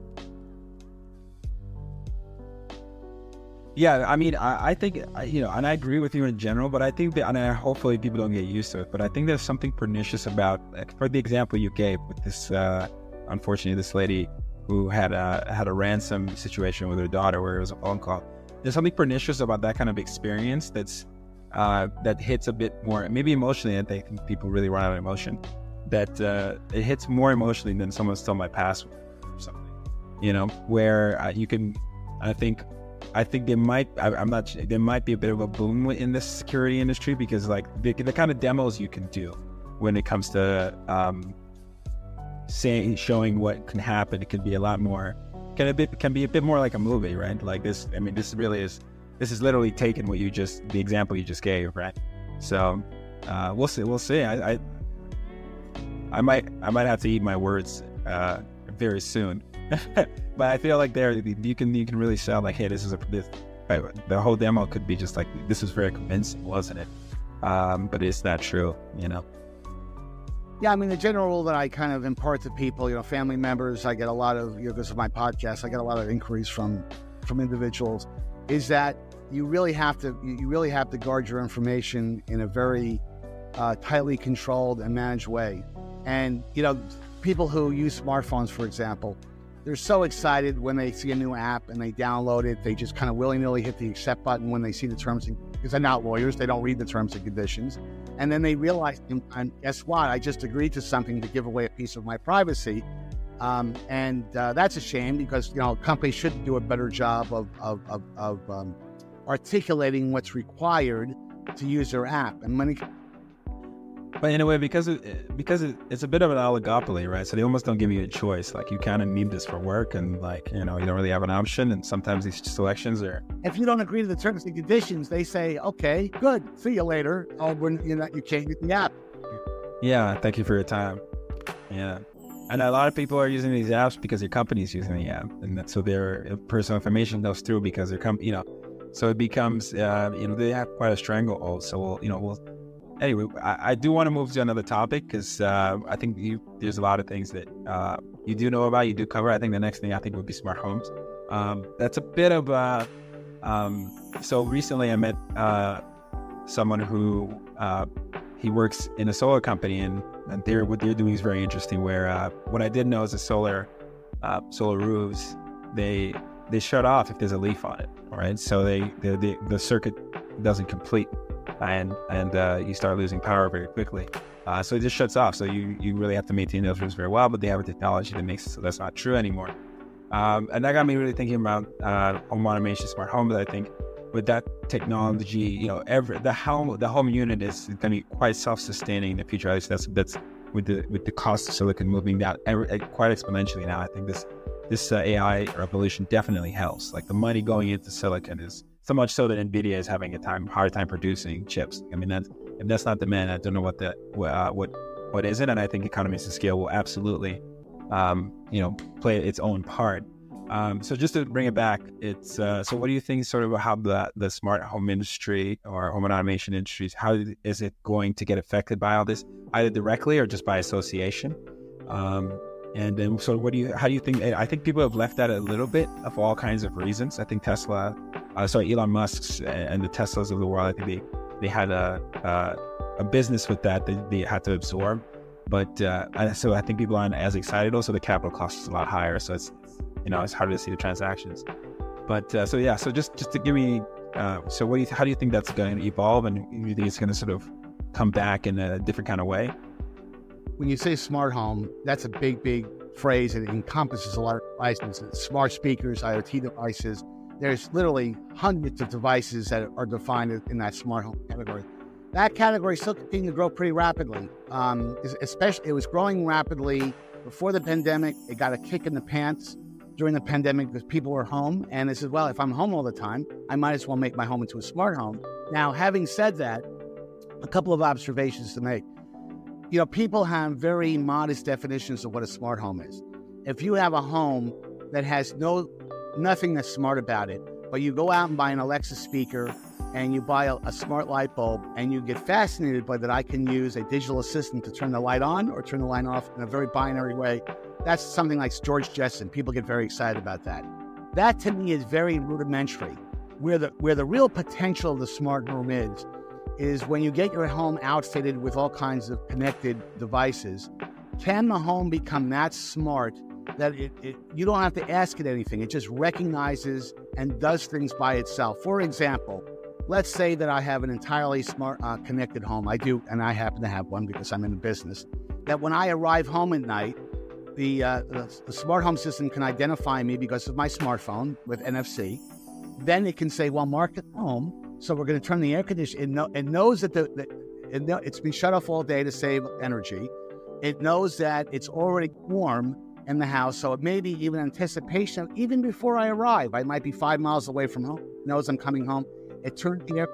Yeah, I mean, I think, and I agree with you in general, but I think that, and hopefully people don't get used to it, but I think there's something pernicious about, for the example you gave with this, unfortunately, this lady who had a ransom situation with her daughter where it was a phone call. There's something pernicious about that kind of experience that hits a bit more, maybe emotionally. I think people really run out of emotion. That it hits more emotionally than someone stole my password or something. Where you can, I think there might be a bit of a boom in this security industry, because like the kind of demos you can do when it comes to showing what can happen, it can be a lot more, can be a bit more like a movie, right? Like this. I mean, this is literally taking the example you just gave, right? So we'll see. I might have to eat my words very soon. But I feel like you can really sell like, hey, the whole demo could be just like, this was very convincing, wasn't it? But it's not true, Yeah, I mean, the general rule that I kind of impart to people, family members, I get a lot of, because of my podcast, I get a lot of inquiries from individuals, is that you really have to guard your information in a very tightly controlled and managed way. And people who use smartphones, for example, they're so excited when they see a new app and they download it. They just kind of willy-nilly hit the accept button when they see the terms, because they're not lawyers. They don't read the terms and conditions. And then they realize, and guess what? I just agreed to something to give away a piece of my privacy. And that's a shame, because, companies should do a better job of articulating what's required to use their app. And many... But in a way, because it's a bit of an oligopoly, right? So they almost don't give you a choice. Like, you kind of need this for work, and you don't really have an option. And sometimes these selections are... If you don't agree to the terms and conditions, they say, okay, good, see you later. Oh, you can't get the app. Yeah, thank you for your time. Yeah. And a lot of people are using these apps because their company's using the app. And so their personal information goes through because their company, so it becomes, they have quite a stranglehold. So anyway, I do want to move to another topic, because I think there's a lot of things that you do know about, you do cover. I think the next thing would be smart homes. That's a bit of so recently I met someone who he works in a solar company, and what they're doing is very interesting. Where what I did know is the solar roofs, they shut off if there's a leaf on it. All right, so the circuit doesn't complete. And you start losing power very quickly. So it just shuts off. So you really have to maintain those roofs very well, but they have a technology that makes it so that's not true anymore. And that got me really thinking about home automation, smart homes. I think with that technology, the home unit is going to be quite self-sustaining in the future. At least that's with the cost of silicon moving down quite exponentially now. I think this AI revolution definitely helps. Like, the money going into silicon is so much so that NVIDIA is having a hard time producing chips. I mean, if that's not demand, I don't know what is it. And I think economies of scale will absolutely, play its own part. So just to bring it back, it's so what do you think sort of how the smart home industry or home automation industries, how is it going to get affected by all this, either directly or just by association? And then, so how do you think, I think people have left that a little bit of all kinds of reasons. I think Elon Musk's and the Teslas of the world, I think they had a business with that they had to absorb. But so I think people aren't as excited. Also, the capital cost is a lot higher, so it's harder to see the transactions. But so just to give me, so how do you think that's going to evolve, and you think it's going to sort of come back in a different kind of way? When you say smart home, that's a big phrase. It encompasses a lot of devices, smart speakers, IoT devices. There's literally hundreds of devices that are defined in that smart home category. That category still continues to grow pretty rapidly. Especially, it was growing rapidly before the pandemic. It got a kick in the pants during the pandemic because people were home. And they said, well, if I'm home all the time, I might as well make my home into a smart home. Now, having said that, a couple of observations to make. People have very modest definitions of what a smart home is. If you have a home that has nothing that's smart about it, but you go out and buy an Alexa speaker and you buy a smart light bulb, and you get fascinated by that I can use a digital assistant to turn the light on or turn the light off in a very binary way, that's something like George Jetson. People get very excited about that. That to me is very rudimentary. Where the real potential of the smart home is when you get your home outfitted with all kinds of connected devices. Can the home become that smart that you don't have to ask it anything? It just recognizes and does things by itself. For example, let's say that I have an entirely smart connected home. I do, and I happen to have one because I'm in the business. That when I arrive home at night, the smart home system can identify me because of my smartphone with NFC. Then it can say, well, Mark is home, so we're going to turn the air conditioning. It knows that it's been shut off all day to save energy. It knows that it's already warm in the house, so it may be even anticipation. Even before I arrive, I might be 5 miles away from home. It knows I'm coming home. It turns the air.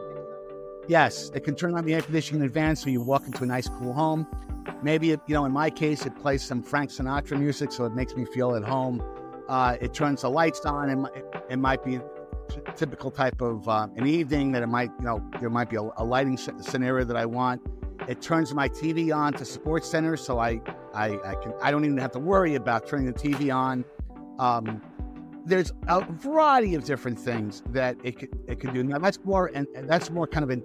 Yes, it can turn on the air conditioning in advance, so you walk into a nice, cool home. Maybe in my case, it plays some Frank Sinatra music, so it makes me feel at home. It turns the lights on, and it might be typical type of an evening that it might, there might be a lighting scenario that I want. It turns my TV on to Sports Center, so I don't even have to worry about turning the TV on. There's a variety of different things that it could do. Now that's more kind of an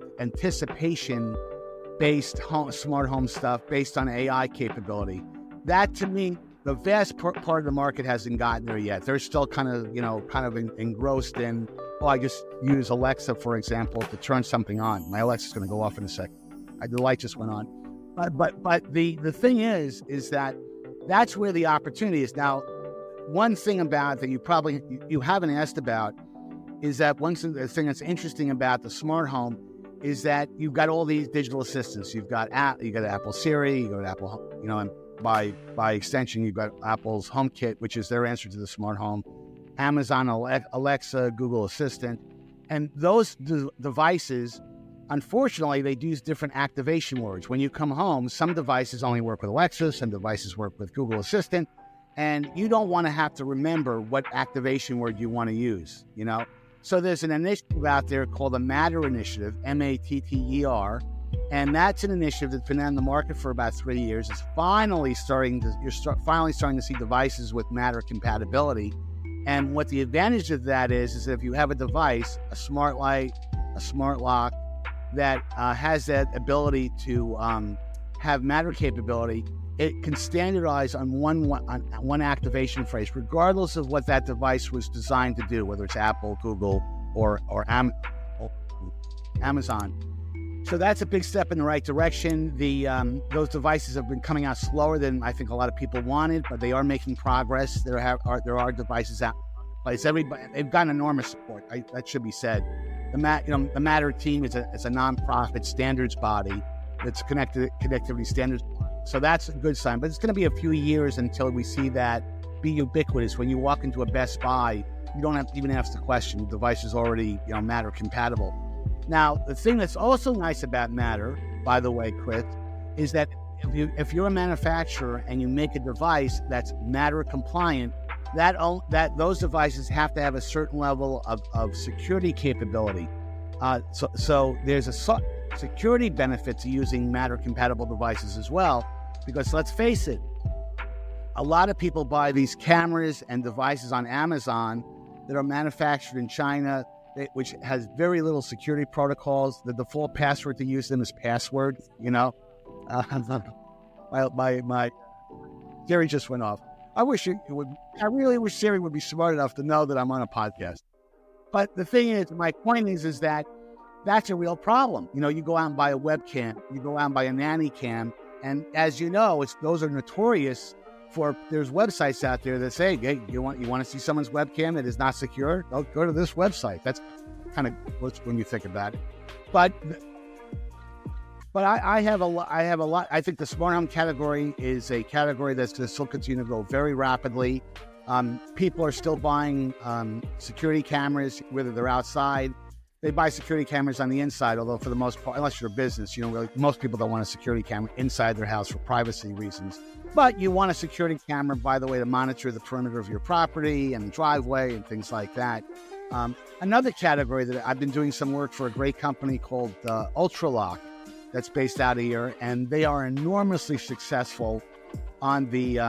anticipation based smart home stuff based on AI capability. That to me the vast part of the market hasn't gotten there yet. They're still kind of engrossed in, I just use Alexa, for example, to turn something on. My Alexa's going to go off in a second. The light just went on. But the thing is that that's where the opportunity is. Now, one thing about that you haven't asked about is that one thing that's interesting about the smart home is that you've got all these digital assistants. You've got Apple Siri, you got Apple, and by extension, you've got Apple's HomeKit, which is their answer to the smart home, Amazon Alexa, Google Assistant, and those devices, unfortunately, they use different activation words. When you come home, some devices only work with Alexa, some devices work with Google Assistant, and you don't want to have to remember what activation word you want to use, So there's an initiative out there called the Matter Initiative, Matter, and that's an initiative that's been on the market for about 3 years. It's finally starting to see devices with Matter compatibility. And what the advantage of that is that if you have a device, a smart light, a smart lock, that has that ability to have Matter capability, it can standardize on one activation phrase, regardless of what that device was designed to do, whether it's Apple, Google, or Amazon. So that's a big step in the right direction. Those devices have been coming out slower than I think a lot of people wanted, but they are making progress. There are devices out in place. They've gotten enormous support. That should be said. The Matter team is a nonprofit standards body that's connectivity standards. So that's a good sign. But it's going to be a few years until we see that be ubiquitous. When you walk into a Best Buy, you don't have to even ask the question. The device is already Matter compatible. Now, the thing that's also nice about Matter, by the way, Chris, is that if you're a manufacturer and you make a device that's Matter compliant, that those devices have to have a certain level of security capability. So there's a security benefit to using Matter compatible devices as well, because let's face it, a lot of people buy these cameras and devices on Amazon that are manufactured in China, which has very little security protocols. The default password to use them is password. My Siri just went off. I really wish Siri would be smart enough to know that I'm on a podcast. But the thing is, my point is that that's a real problem. You go out and buy a webcam, you go out and buy a nanny cam, and as you know, those are notorious for. There's websites out there that say, "Hey, you want to see someone's webcam that is not secure? Go to this website." That's kind of when you think about it. But I have a lot. I think the smart home category is a category that's going to still continue to grow very rapidly. People are still buying security cameras, whether they're outside. They buy security cameras on the inside, although for the most part, unless you're a business, most people don't want a security camera inside their house for privacy reasons. But you want a security camera, by the way, to monitor the perimeter of your property and the driveway and things like that. Another category that I've been doing some work for a great company called Ultralock that's based out of here, and they are enormously successful on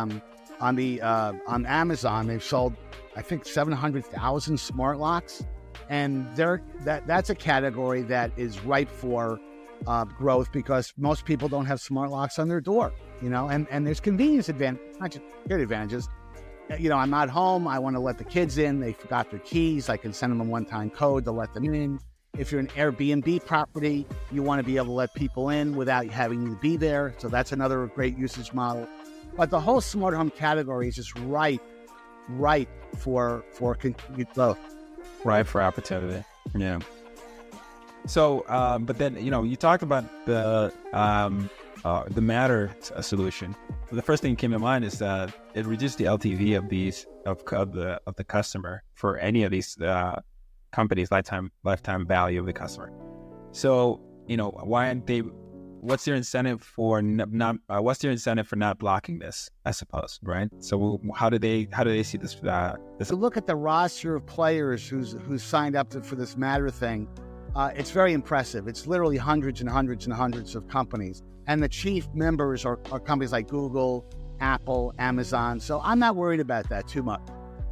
Amazon. They've sold, I think, 700,000 smart locks. And that's a category that is ripe for growth because most people don't have smart locks on their door, and there's convenience advantages, not just security advantages. I'm not home. I want to let the kids in. They forgot their keys. I can send them a one-time code to let them in. If you're an Airbnb property, you want to be able to let people in without having to be there. So that's another great usage model. But the whole smart home category is just ripe for continued growth. Right, for opportunity. Yeah. So, but then, you talked about the Matter solution. The first thing that came to mind is that it reduced the LTV of the customer for any of these companies, lifetime value of the customer. So, why aren't they? What's their incentive for not blocking this? I suppose, right? So how do they see this? So look at the roster of players who's signed up for this Matter thing. It's very impressive. It's literally hundreds and hundreds and hundreds of companies, and the chief members are companies like Google, Apple, Amazon. So I'm not worried about that too much.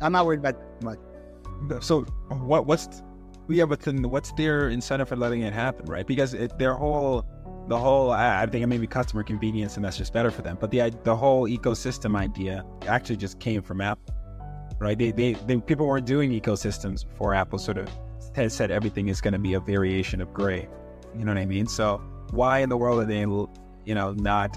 So what's their incentive for letting it happen, right? Because their whole the whole, I think maybe customer convenience, and that's just better for them. But the whole ecosystem idea actually just came from Apple, right? They people weren't doing ecosystems before Apple sort of said everything is going to be a variation of gray. You know what I mean? So why in the world are they, not?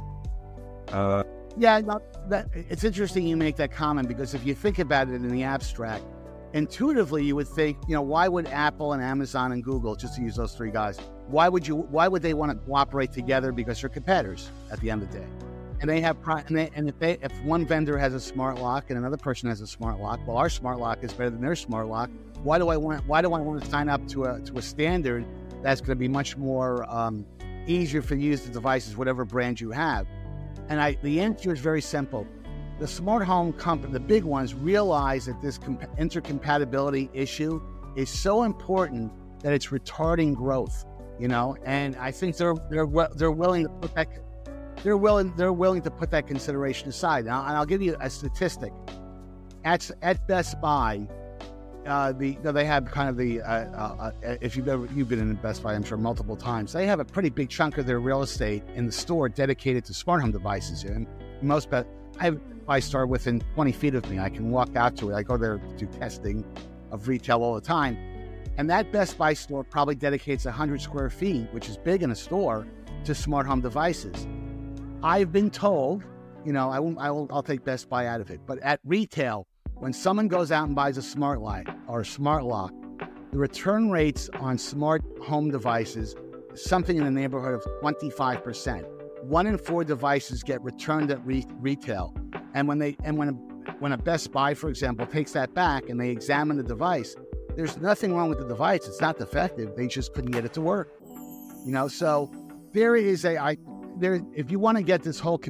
It's interesting you make that comment, because if you think about it in the abstract, intuitively you would think, why would Apple and Amazon and Google, just to use those three guys, why would they want to cooperate together? Because they're competitors at the end of the day. And they have, if one vendor has a smart lock and another person has a smart lock, well, our smart lock is better than their smart lock. Why do I want to sign up to a standard that's going to be much more easier for you to use the devices, whatever brand you have? And the answer is very simple. The smart home company, the big ones, realize that this intercompatibility issue is so important that it's retarding growth. And I think they're willing to put that. They're willing to put that consideration aside. Now, and I'll give you a statistic. At Best Buy, they have kind of if you've been in Best Buy, I'm sure multiple times, they have a pretty big chunk of their real estate in the store dedicated to smart home devices. And I have a Best Buy store within 20 feet of me. I can walk out to it. I go there to do testing of retail all the time. And that Best Buy store probably dedicates 100 square feet, which is big in a store, to smart home devices. I've been told, I'll take Best Buy out of it, but at retail, when someone goes out and buys a smart light or a smart lock, the return rates on smart home devices is something in the neighborhood of 25%. 1 in 4 devices get returned at retail. And when a Best Buy, for example, takes that back and they examine the device, there's nothing wrong with the device. It's not defective. They just couldn't get it to work. So there is if you want to get this whole,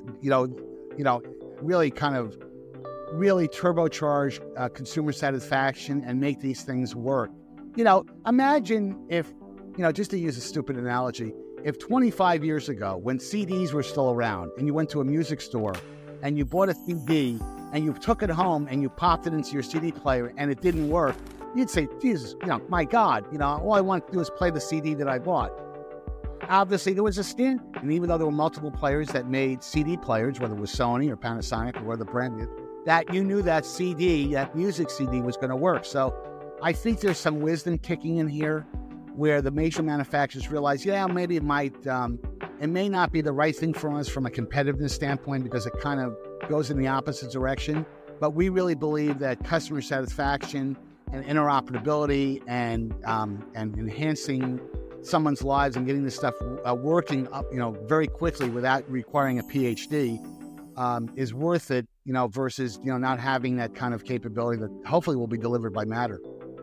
really kind of really turbocharge consumer satisfaction and make these things work. Imagine if, just to use a stupid analogy, if 25 years ago, when CDs were still around and you went to a music store and you bought a CD and you took it home and you popped it into your CD player and it didn't work, you'd say, Jesus, my God, all I want to do is play the CD that I bought. Obviously, there was a standard, and even though there were multiple players that made CD players, whether it was Sony or Panasonic or whether the brand is, that you knew that CD, that music CD, was going to work. So I think there's some wisdom kicking in here where the major manufacturers realize, maybe it may not be the right thing for us from a competitiveness standpoint because it kind of goes in the opposite direction. But we really believe that customer satisfaction and interoperability and enhancing someone's lives and getting this stuff working up, very quickly without requiring a PhD is worth it, versus, not having that kind of capability that hopefully will be delivered by Matter.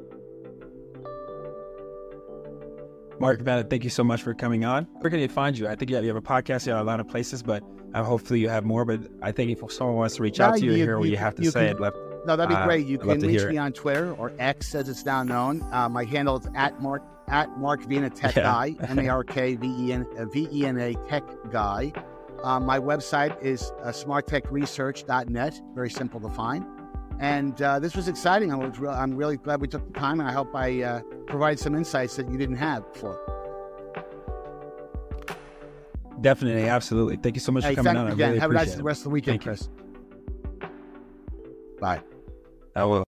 Mark Bennett, thank you so much for coming on. Where can they find you? I think you have a podcast, you have a lot of places, but hopefully you have more. But I think if someone wants to reach out to you, hear what you have to say, no, that'd be great. You can reach me on Twitter, or X as it's now known. My handle is at Mark Vena Tech Guy, MarkVena Tech Guy. My website is smarttechresearch.net. Very simple to find. And this was exciting. I'm really glad we took the time, and I hope I provide some insights that you didn't have before. Definitely, absolutely. Thank you so much for coming on. Again, have a nice rest of the weekend, Chris. Bye. I will.